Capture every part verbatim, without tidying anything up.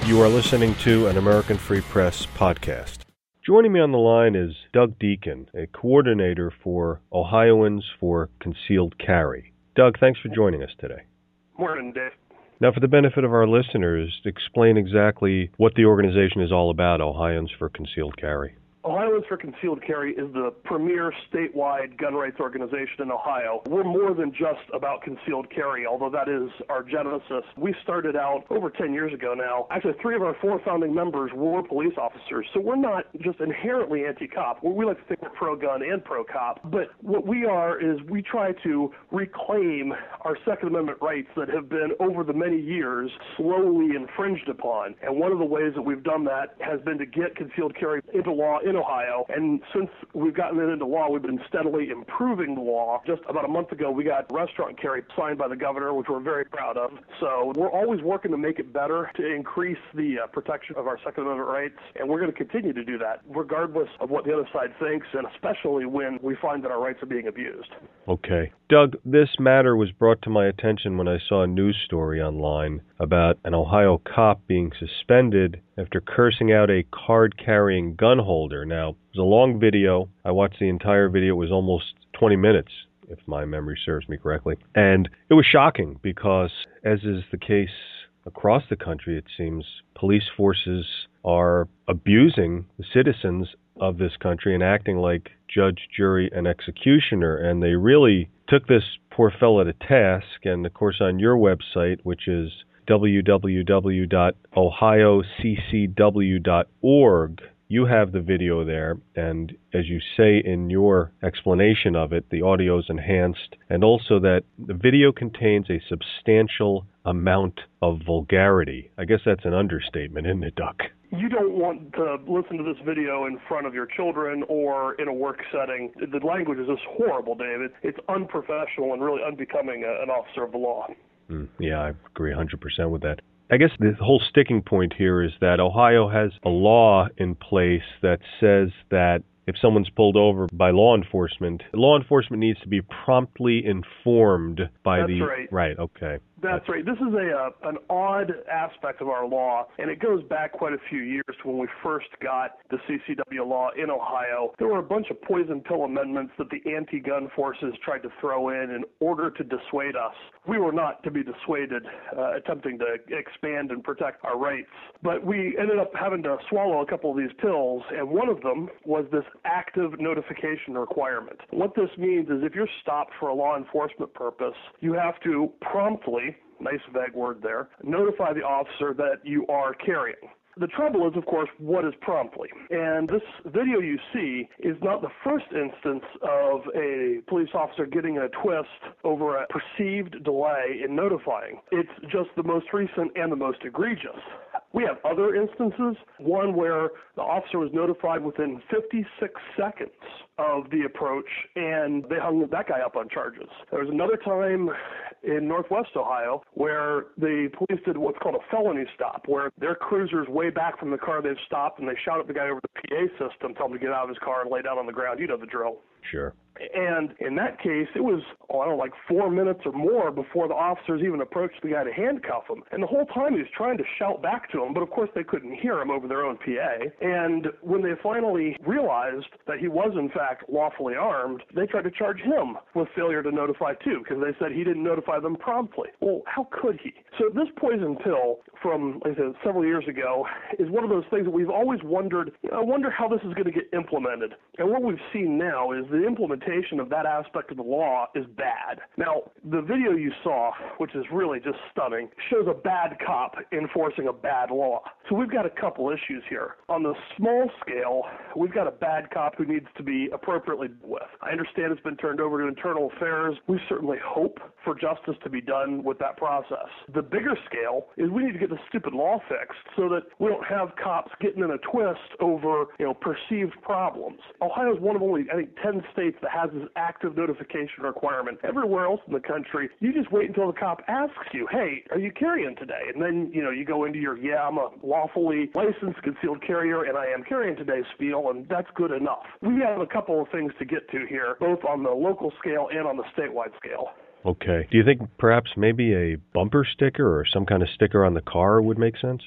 You are listening to an American Free Press podcast. Joining me on the line is Doug Deacon, a coordinator for Ohioans for Concealed Carry. Doug, thanks for joining us today. Morning, Dave. Now, for the benefit of our listeners, explain exactly what the organization is all about, Ohioans for Concealed Carry. Ohioans for Concealed Carry is the premier statewide gun rights organization in Ohio. We're more than just about concealed carry, although that is our genesis. We started out over ten years ago now. Actually, three of our four founding members were police officers, so we're not just inherently anti-cop. We like to think we're pro-gun and pro-cop, but what we are is we try to reclaim our Second Amendment rights that have been, over the many years, slowly infringed upon. And one of the ways that we've done that has been to get concealed carry into law in Ohio, and since we've gotten it into law, we've been steadily improving the law. Just about a month ago, we got restaurant carry signed by the governor, which we're very proud of. So we're always working to make it better, to increase the uh, protection of our Second Amendment rights, and we're going to continue to do that, regardless of what the other side thinks, and especially when we find that our rights are being abused. Okay. Doug, this matter was brought to my attention when I saw a news story online about an Ohio cop being suspended after cursing out a card-carrying gun holder. Now, it was a long video. I watched the entire video. It was almost twenty minutes, if my memory serves me correctly. And it was shocking because, as is the case across the country, it seems, police forces are abusing the citizens of this country and acting like judge, jury, and executioner. And they really took this poor fellow to task. And, of course, on your website, which is w w w dot ohio c c w dot org, you have the video there, and as you say in your explanation of it, the audio is enhanced, and also that the video contains a substantial amount of vulgarity. I guess that's an understatement, isn't it, Doug? You don't want to listen to this video in front of your children or in a work setting. The language is just horrible, David. It's unprofessional and really unbecoming an officer of the law. Mm, yeah, I agree one hundred percent with that. I guess the whole sticking point here is that Ohio has a law in place that says that if someone's pulled over by law enforcement, law enforcement needs to be promptly informed by That's the... right. Right, okay. That's right. This is a uh, an odd aspect of our law, and it goes back quite a few years to when we first got the C C W law in Ohio. There were a bunch of poison pill amendments that the anti-gun forces tried to throw in in order to dissuade us. We were not to be dissuaded, uh, attempting to expand and protect our rights. But we ended up having to swallow a couple of these pills, and one of them was this active notification requirement. What this means is if you're stopped for a law enforcement purpose, you have to promptly, nice vague word there, notify the officer that you are carrying. The trouble is, of course, what is promptly? And this video you see is not the first instance of a police officer getting in a twist over a perceived delay in notifying. It's just the most recent and the most egregious. We have other instances, one where the officer was notified within fifty-six seconds of the approach, and they hung that guy up on charges. There was another time in Northwest Ohio where the police did what's called a felony stop, where their cruiser's way back from the car they've stopped, and they shout at the guy over the P A system, tell him to get out of his car and lay down on the ground. You know the drill. Sure. And in that case, it was, oh, I don't know, like four minutes or more before the officers even approached the guy to handcuff him. And the whole time he was trying to shout back to him, but of course they couldn't hear him over their own P A. And when they finally realized that he was in fact lawfully armed, they tried to charge him with failure to notify too, because they said he didn't notify them promptly. Well, how could he? So this poison pill from, like I said, several years ago is one of those things that we've always wondered, you know, I wonder how this is going to get implemented. And what we've seen now is the implementation of that aspect of the law is bad. Now, the video you saw, which is really just stunning, shows a bad cop enforcing a bad law. So we've got a couple issues here. On the small scale, we've got a bad cop who needs to be appropriately dealt with. I understand it's been turned over to internal affairs. We certainly hope for justice to be done with that process. The bigger scale is we need to get the stupid law fixed so that we don't have cops getting in a twist over, you know, perceived problems. Ohio is one of only, I think, ten states that has this active notification requirement. Everywhere else in the country, you just wait until the cop asks you, hey, are you carrying today? And then, you know, you go into your, yeah, I'm a lawfully licensed concealed carrier and I am carrying today spiel, and that's good enough. We have a couple of things to get to here, both on the local scale and on the statewide scale. Okay. Do you think perhaps maybe a bumper sticker or some kind of sticker on the car would make sense?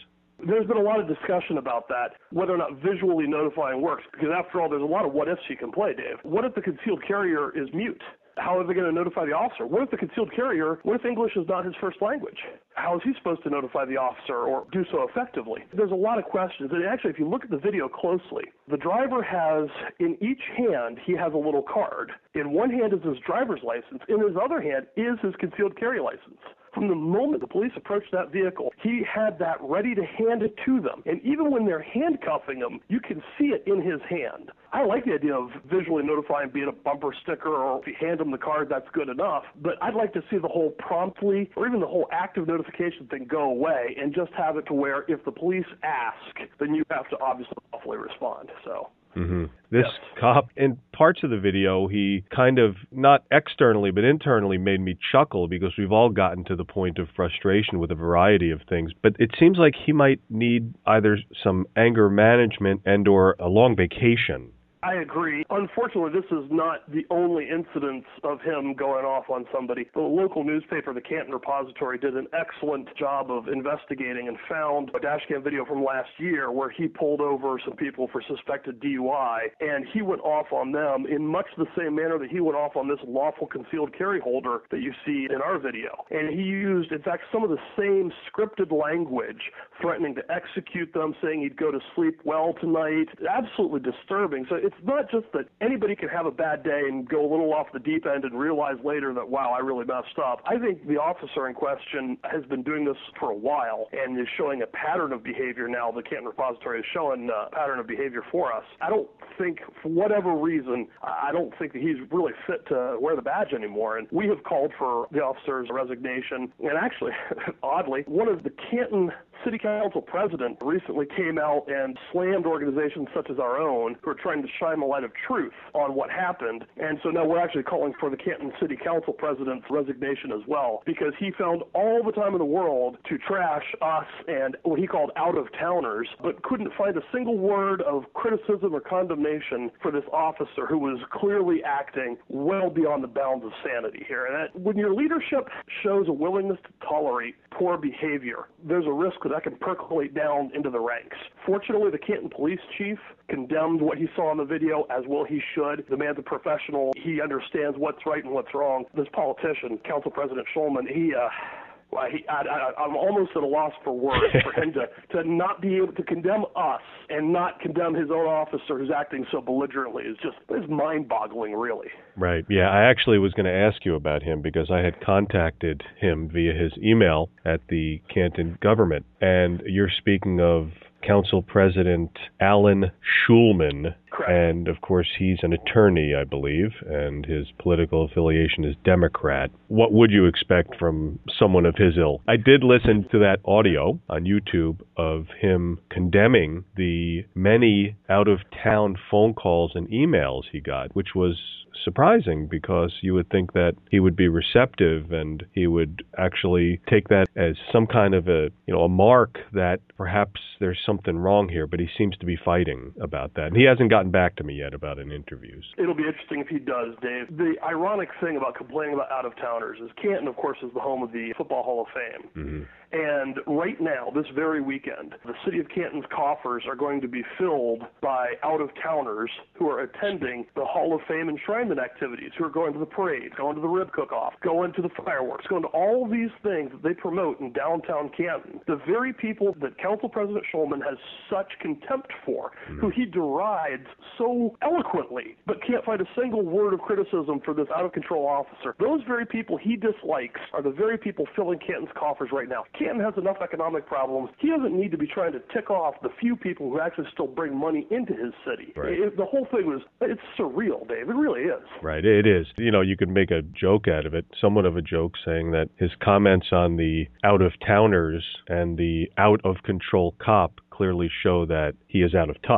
There's been a lot of discussion about that, whether or not visually notifying works, because after all, there's a lot of what ifs you can play, Dave. What if the concealed carrier is mute? How are they going to notify the officer? What if the concealed carrier, what if English is not his first language? How is he supposed to notify the officer or do so effectively? There's a lot of questions. And actually, if you look at the video closely, the driver has, in each hand, he has a little card. In one hand is his driver's license. In his other hand is his concealed carry license. From the moment the police approached that vehicle, he had that ready to hand it to them. And even when they're handcuffing him, you can see it in his hand. I like the idea of visually notifying, be it a bumper sticker or if you hand him the card, that's good enough. But I'd like to see the whole promptly or even the whole active notification thing go away and just have it to where if the police ask, then you have to obviously lawfully respond. So. Mm-hmm. This yes. cop, in parts of the video, he kind of, not externally, but internally made me chuckle because we've all gotten to the point of frustration with a variety of things. But it seems like he might need either some anger management and or a long vacation. I agree. Unfortunately, this is not the only incidence of him going off on somebody. The local newspaper, the Canton Repository, did an excellent job of investigating and found a dash cam video from last year where he pulled over some people for suspected D U I, and he went off on them in much the same manner that he went off on this lawful concealed carry holder that you see in our video. And he used, in fact, some of the same scripted language, threatening to execute them, saying he'd go to sleep well tonight. Absolutely disturbing. So it's not just that anybody can have a bad day and go a little off the deep end and realize later that, wow, I really messed up. I think the officer in question has been doing this for a while and is showing a pattern of behavior now. The Canton Repository is showing a pattern of behavior for us. I don't think, for whatever reason, I don't think that he's really fit to wear the badge anymore. And we have called for the officer's resignation. And actually, oddly, one of the Canton City Council president recently came out and slammed organizations such as our own who are trying to shine the light of truth on what happened. And so now we're actually calling for the Canton City Council president's resignation as well, because he found all the time in the world to trash us and what he called out-of-towners, but couldn't find a single word of criticism or condemnation for this officer who was clearly acting well beyond the bounds of sanity here. And that, when your leadership shows a willingness to tolerate poor behavior, there's a risk that that can percolate down into the ranks. Fortunately, the Canton police chief condemned what he saw in the video, as well he should. The man's a professional. He understands what's right and what's wrong. This politician, Council President Schulman, he... Uh, Well, he, I, I, I'm almost at a loss for words for him to, to not be able to condemn us and not condemn his own officer who's acting so belligerently is just is mind-boggling, really. Right. Yeah, I actually was going to ask you about him because I had contacted him via his email at the Canton government, and you're speaking of Council President Alan Schulman. Correct. And, of course, he's an attorney, I believe, and his political affiliation is Democrat. What would you expect from someone of his ilk? I did listen to that audio on YouTube of him condemning the many out-of-town phone calls and emails he got, which was surprising because you would think that he would be receptive and he would actually take that as some kind of a, you know, a mark that perhaps there's something wrong here, but he seems to be fighting about that. And he hasn't gotten back to me yet about it in interviews. It'll be interesting if he does, Dave. The ironic thing about complaining about out-of-towners is Canton, of course, is the home of the Football Hall of Fame. Mm-hmm. And right now, this very weekend, the city of Canton's coffers are going to be filled by out-of-towners who are attending the Hall of Fame enshrinement activities, who are going to the parade, going to the rib cook-off, going to the fireworks, going to all these things that they promote in downtown Canton. The very people that Council President Schulman has such contempt for, mm-hmm. who he derides so eloquently, but can't find a single word of criticism for this out-of-control officer. Those very people he dislikes are the very people filling Canton's coffers right now. Canton has enough economic problems. He doesn't need to be trying to tick off the few people who actually still bring money into his city. Right. It, the whole thing was, it's surreal, Dave. It really is. Right, it is. You know, you could make a joke out of it, somewhat of a joke, saying that his comments on the out-of-towners and the out-of-control cop clearly show that he is out of touch.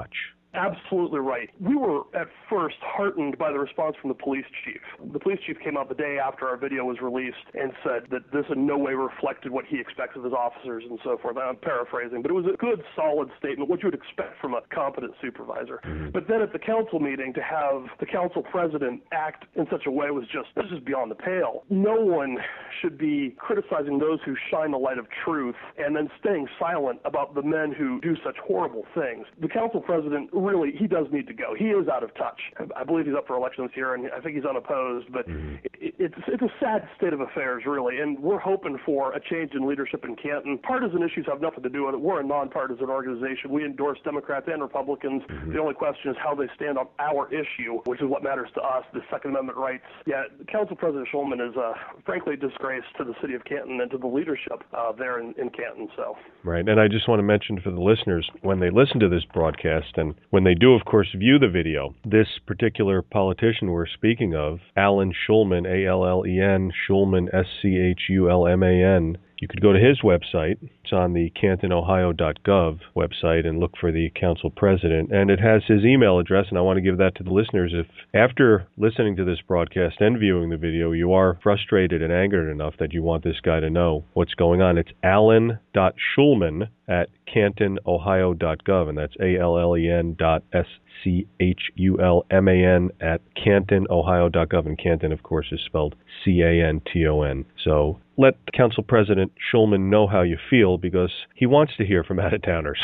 Absolutely right. We were at first heartened by the response from the police chief. The police chief came out the day after our video was released and said that this in no way reflected what he expects of his officers and so forth. I'm paraphrasing, but it was a good, solid statement, what you would expect from a competent supervisor. Mm-hmm. But then at the council meeting, to have the council president act in such a way was just, this is beyond the pale. No one should be criticizing those who shine the light of truth and then staying silent about the men who do such horrible things. The council president really, he does need to go. He is out of touch. I believe he's up for election this year, and I think he's unopposed, but mm-hmm. it, it's, it's a sad state of affairs, really, and we're hoping for a change in leadership in Canton. Partisan issues have nothing to do with it. We're a nonpartisan organization. We endorse Democrats and Republicans. Mm-hmm. The only question is how they stand on our issue, which is what matters to us, the Second Amendment rights. Yeah, Council President Schulman is, uh, frankly, a disgrace to the city of Canton and to the leadership uh, there in, in Canton. So. Right, and I just want to mention for the listeners, when they listen to this broadcast, and when they do, of course, view the video, this particular politician we're speaking of, Alan Schulman, A L L E N, Schulman, S C H U L M A N, you could go to his website. It's on the canton ohio dot gov website and look for the council president. And it has his email address, and I want to give that to the listeners. If after listening to this broadcast and viewing the video, you are frustrated and angered enough that you want this guy to know what's going on, it's alan dot schulman at canton ohio dot gov, and that's A L L E N dot S C H U L M A N at canton ohio dot gov. And Canton, of course, is spelled C A N T O N. So let Council President Schulman know how you feel, because he wants to hear from out-of-towners.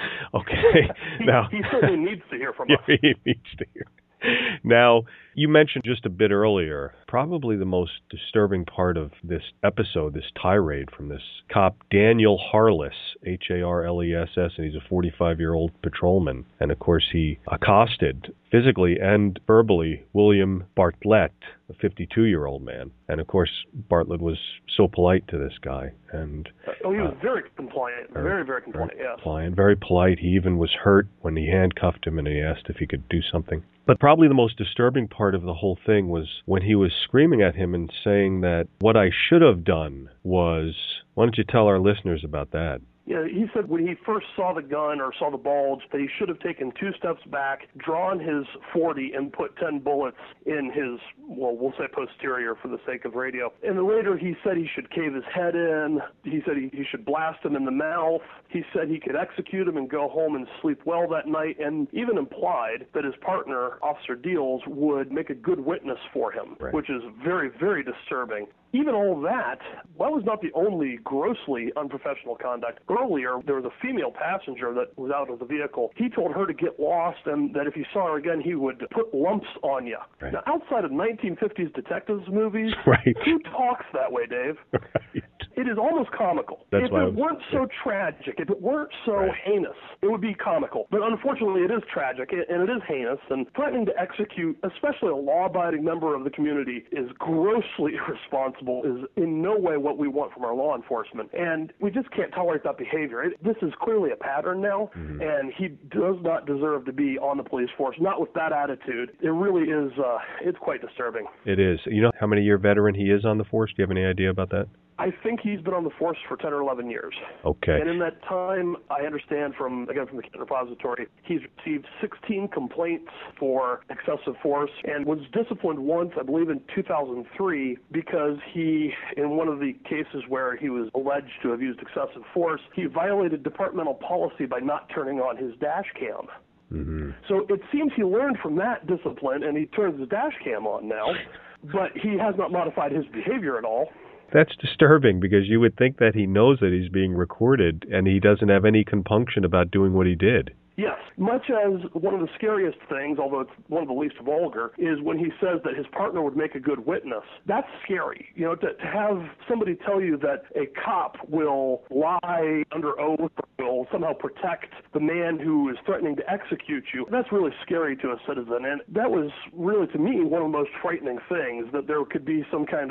Okay. he, now, he certainly needs to hear from us. He needs to hear. Now, you mentioned just a bit earlier, probably the most disturbing part of this episode, this tirade from this cop, Daniel Harless, H A R L E S S, and he's a forty-five-year-old patrolman. And, of course, he accosted physically and verbally William Bartlett, a fifty-two-year-old man. And, of course, Bartlett was so polite to this guy. And Oh, he was uh, very compliant, very, very, very compliant, very yes. Compliant, very polite. He even was hurt when he handcuffed him and he asked if he could do something. But probably the most disturbing part of the whole thing was when he was screaming at him and saying that what I should have done was, why don't you tell our listeners about that? Yeah, he said when he first saw the gun or saw the bulge that he should have taken two steps back, drawn his forty, and put ten bullets in his, well, we'll say posterior for the sake of radio. And then later he said he should cave his head in. He said he, he should blast him in the mouth. He said he could execute him and go home and sleep well that night, and even implied that his partner, Officer Deals, would make a good witness for him, right. Which is very, very disturbing. Even all that, that was not the only grossly unprofessional conduct. Earlier, there was a female passenger that was out of the vehicle. He told her to get lost and that if he saw her again, he would put lumps on you. Right. Now, outside of nineteen fifties detectives movies, right. Who talks that way, Dave? Right. It is almost comical. That's if why it weren't so tragic, if it weren't so right. heinous, it would be comical. But unfortunately, it is tragic, and it is heinous, and threatening to execute, especially a law-abiding member of the community, is grossly irresponsible, is in no way what we want from our law enforcement. And we just can't tolerate that behavior. It, this is clearly a pattern now, mm-hmm. and he does not deserve to be on the police force, not with that attitude. It really is, uh, it's quite disturbing. It is. You know how many year veteran he is on the force? Do you have any idea about that? I think he's been on the force for ten or eleven years. Okay. And in that time, I understand from, again, from the Canton Repository, he's received sixteen complaints for excessive force and was disciplined once, I believe in two thousand three, because he, in one of the cases where he was alleged to have used excessive force, he violated departmental policy by not turning on his dash cam. Mm-hmm. So it seems he learned from that discipline, and he turns his dash cam on now, but he has not modified his behavior at all. That's disturbing, because you would think that he knows that he's being recorded and he doesn't have any compunction about doing what he did. Yes, much as one of the scariest things, although it's one of the least vulgar, is when he says that his partner would make a good witness. That's scary. You know, to, to have somebody tell you that a cop will lie under oath or will somehow protect the man who is threatening to execute you, that's really scary to a citizen. And that was really, to me, one of the most frightening things, that there could be some kind of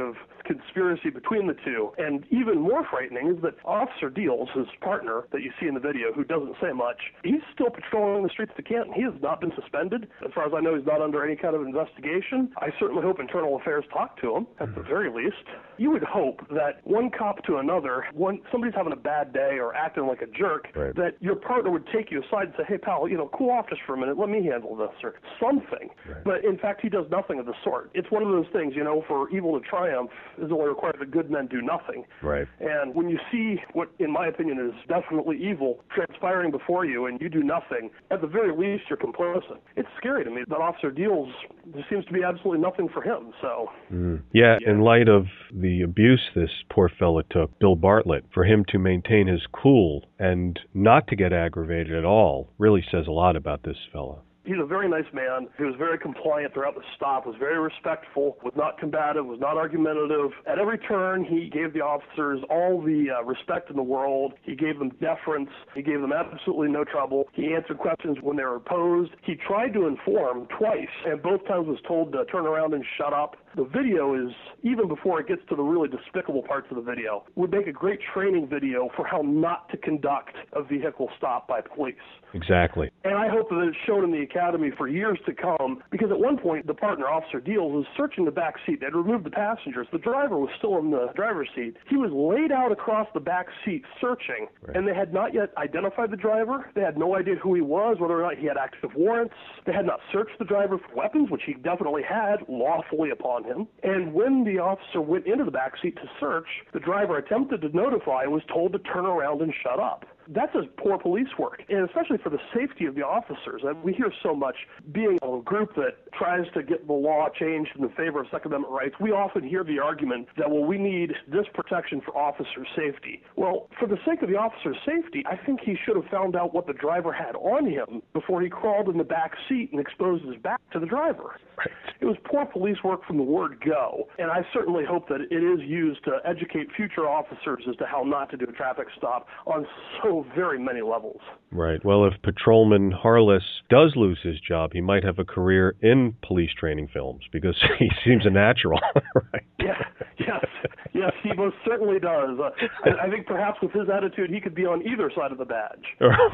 conspiracy between the two. And even more frightening is that Officer Deals, his partner that you see in the video, who doesn't say much, he's still patrolling the streets of Canton. He has not been suspended. As far as I know, he's not under any kind of investigation. I certainly hope Internal Affairs talk to him, at the very least. You would hope that one cop to another, when somebody's having a bad day or acting like a jerk, right. that your partner would take you aside and say, hey, pal, you know, cool off just for a minute. Let me handle this or something. Right. But in fact, he does nothing of the sort. It's one of those things, you know, for evil to triumph is only required that good men do nothing. Right. And when you see what, in my opinion, is definitely evil transpiring before you and you do nothing, at the very least, you're complicit. It's scary to me that Officer Deals, there seems to be absolutely nothing for him. So, mm. yeah, yeah, in light of the abuse this poor fella took, Bill Bartlett, for him to maintain his cool and not to get aggravated at all really says a lot about this fella. He's a very nice man. He was very compliant throughout the stop, was very respectful, was not combative, was not argumentative. At every turn, he gave the officers all the uh, respect in the world. He gave them deference. He gave them absolutely no trouble. He answered questions when they were posed. He tried to inform twice, and both times was told to turn around and shut up. The video is, even before it gets to the really despicable parts of the video, would make a great training video for how not to conduct a vehicle stop by police. Exactly. And I hope that it's shown in the academy for years to come, because at one point, the partner, Officer Deals, was searching the back seat. They'd removed the passengers. The driver was still in the driver's seat. He was laid out across the back seat searching, right. And they had not yet identified the driver. They had no idea who he was, whether or not he had active warrants. They had not searched the driver for weapons, which he definitely had lawfully upon him. And when the officer went into the back seat to search, the driver attempted to notify and was told to turn around and shut up. That's just poor police work, and especially for the safety of the officers. And we hear so much, being a group that tries to get the law changed in the favor of Second Amendment rights, we often hear the argument that, well, we need this protection for officer safety. Well, for the sake of the officer's safety, I think he should have found out what the driver had on him before he crawled in the back seat and exposed his back to the driver. Right. It was poor police work from the word go, and I certainly hope that it is used to educate future officers as to how not to do a traffic stop on so very many levels. Right. Well, if Patrolman Harless does lose his job, he might have a career in police training films because he seems a natural. Right. Yeah. Yes. Yes, he most certainly does. Uh, I, I think perhaps with his attitude, he could be on either side of the badge.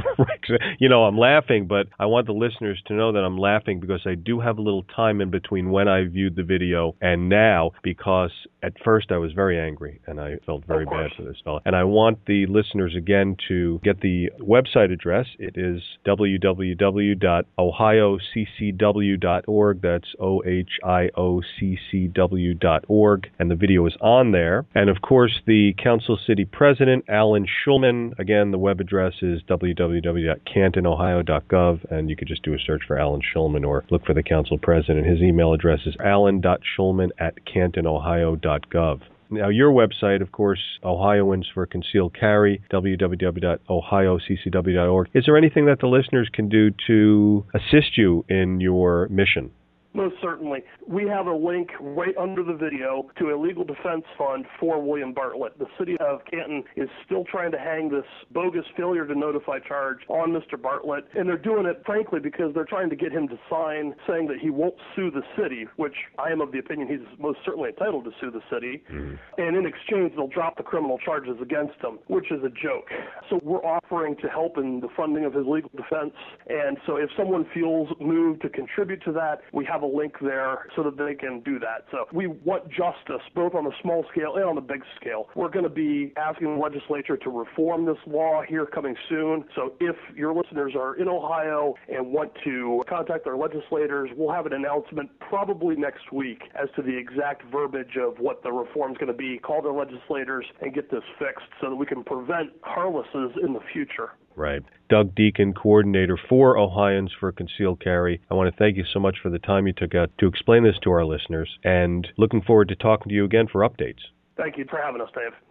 You know, I'm laughing, but I want the listeners to know that I'm laughing because I do have a little time in between when I viewed the video and now, because at first I was very angry and I felt very bad for this fellow. And I want the listeners again to get the website address. It is w w w dot ohio c c w dot org. That's O H I O C C W dot org. And the video is on there. And of course, the Council City President, Alan Shulman. Again, the web address is w w w dot canton ohio dot gov. And you could just do a search for Alan Shulman or look for the Council President. His email address is alan dot shulman at canton ohio dot gov. Now, your website, of course, Ohioans for Concealed Carry, w w w dot ohio c c w dot org. Is there anything that the listeners can do to assist you in your mission? Most certainly. We have a link right under the video to a legal defense fund for William Bartlett. The city of Canton is still trying to hang this bogus failure to notify charge on Mister Bartlett, and they're doing it, frankly, because they're trying to get him to sign saying that he won't sue the city, which I am of the opinion he's most certainly entitled to sue the city, mm-hmm. and in exchange they'll drop the criminal charges against him, which is a joke. So we're offering to help in the funding of his legal defense, and so if someone feels moved to contribute to that, we have a link there so that they can do that. So we want justice both on the small scale and on the big scale. We're going to be asking the legislature to reform this law here coming soon. So if your listeners are in Ohio and want to contact their legislators, we'll have an announcement probably next week as to the exact verbiage of what the reform is going to be. Call their legislators and get this fixed so that we can prevent harlesses in the future. Right. Doug Deacon, coordinator for Ohioans for Concealed Carry. I want to thank you so much for the time you took out to explain this to our listeners, and looking forward to talking to you again for updates. Thank you for having us, Dave.